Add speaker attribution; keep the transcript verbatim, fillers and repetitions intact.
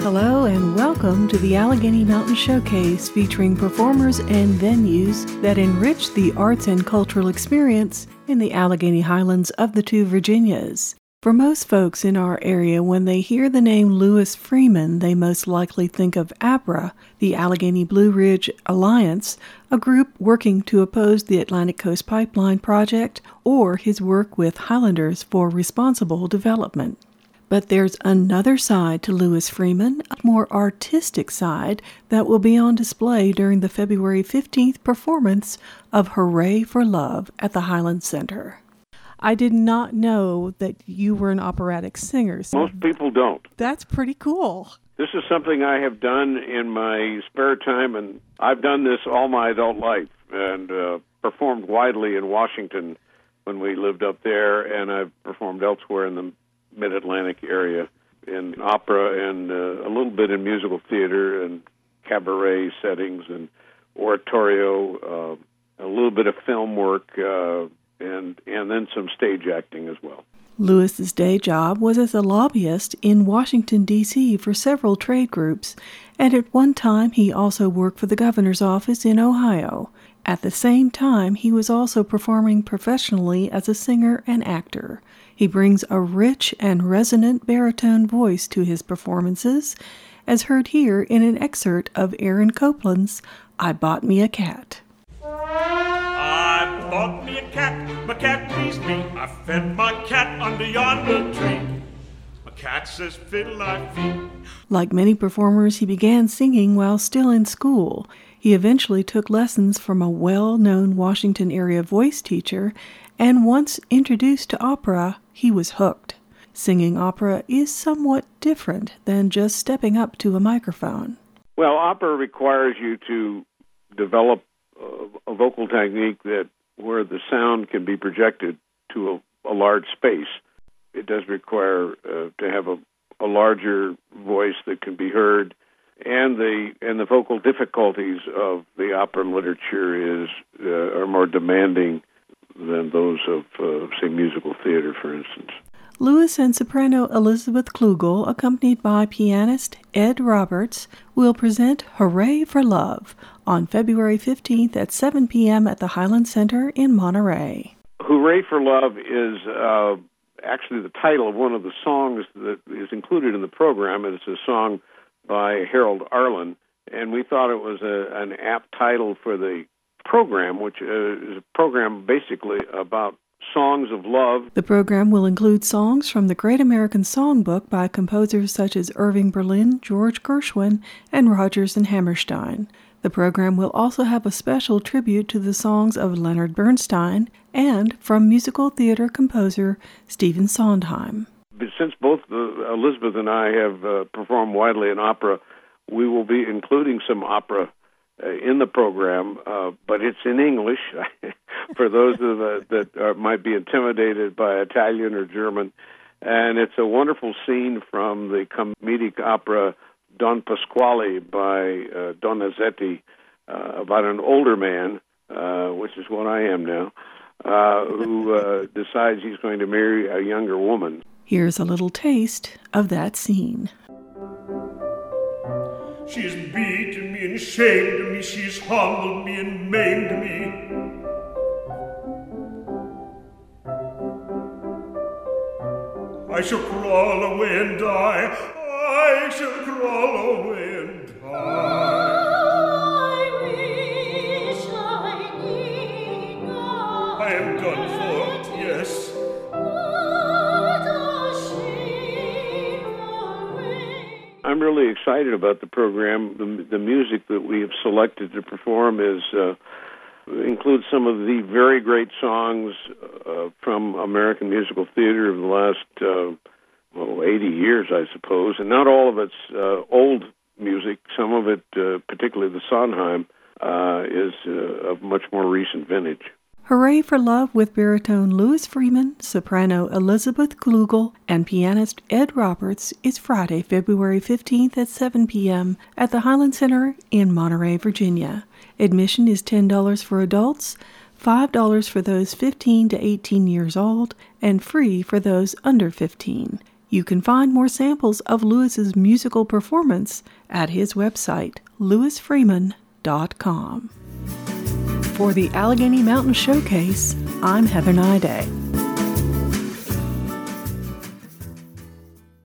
Speaker 1: Hello and welcome to the Allegheny Mountain Showcase, featuring performers and venues that enrich the arts and cultural experience in the Allegheny Highlands of the two Virginias. For most folks in our area, when they hear the name Louis Freeman, they most likely think of ABRA, the Allegheny Blue Ridge Alliance, a group working to oppose the Atlantic Coast Pipeline project, or his work with Highlanders for Responsible Development. But there's another side to Louis Freeman, a more artistic side, that will be on display during the February fifteenth performance of Hooray for Love at the Highland Center. I did not know that you were an operatic singer. So
Speaker 2: most people don't.
Speaker 1: That's pretty cool.
Speaker 2: This is something I have done in my spare time, and I've done this all my adult life and uh, performed widely in Washington when we lived up there, and I've performed elsewhere in the Mid-Atlantic area in opera and uh, a little bit in musical theater and cabaret settings and oratorio, uh, a little bit of film work, uh, and and then some stage acting as well.
Speaker 1: Louis's day job was as a lobbyist in Washington, D C for several trade groups, and at one time he also worked for the governor's office in Ohio. At the same time, he was also performing professionally as a singer and actor. He brings a rich and resonant baritone voice to his performances, as heard here in an excerpt of Aaron Copland's I Bought Me a Cat.
Speaker 3: I bought me a cat, my cat pleased me. I fed my cat under yonder tree. My cat says fiddle I feed.
Speaker 1: Like many performers, he began singing while still in school. He eventually took lessons from a well-known Washington area voice teacher, and once introduced to opera, he was hooked. Singing opera is somewhat different than just stepping up to a microphone.
Speaker 2: Well, opera requires you to develop a, a vocal technique that where the sound can be projected to a, a large space. It does require uh, to have a, a larger voice that can be heard, and the and the vocal difficulties of the opera literature is uh, are more demanding than those of, uh, say, musical theater, for instance.
Speaker 1: Louis and soprano Elizabeth Klugel, accompanied by pianist Ed Roberts, will present Hooray for Love on February fifteenth at seven p.m. at the Highland Center in Monterey.
Speaker 2: Hooray for Love is uh, actually the title of one of the songs that is included in the program. It's a song by Harold Arlen, and we thought it was a, an apt title for the program, which uh, is a program basically about songs of love.
Speaker 1: The program will include songs from the Great American Songbook by composers such as Irving Berlin, George Gershwin, and Rodgers and Hammerstein. The program will also have a special tribute to the songs of Leonard Bernstein and from musical theater composer Stephen Sondheim.
Speaker 2: But since both uh, Elizabeth and I have uh, performed widely in opera, we will be including some opera uh, in the program, uh, but it's in English for those of uh, that are, might be intimidated by Italian or German. And it's a wonderful scene from the comedic opera Don Pasquale by uh, Donizetti uh, about an older man, uh, which is what I am now, uh, who uh, decides he's going to marry a younger woman.
Speaker 1: Here's a little taste of that scene.
Speaker 3: She's beaten me and shamed me, she's humbled me and maimed me. I shall crawl away and die, I shall crawl away and die.
Speaker 4: I wish I need not.
Speaker 3: I am done for, yes.
Speaker 2: I'm really excited about the program. The, the music that we have selected to perform is uh, includes some of the very great songs uh, from American musical theater of the last uh, well, eighty years, I suppose. And not all of it's uh, old music. Some of it, uh, particularly the Sondheim, uh, is uh, of much more recent vintage.
Speaker 1: Hooray for Love with baritone Louis Freeman, soprano Elizabeth Klugel, and pianist Ed Roberts is Friday, February fifteenth at seven p.m. at the Highland Center in Monterey, Virginia. Admission is ten dollars for adults, five dollars for those fifteen to eighteen years old, and free for those under fifteen. You can find more samples of Lewis's musical performance at his website, lewis freeman dot com. For the Allegheny Mountain Showcase, I'm Heather Nyday.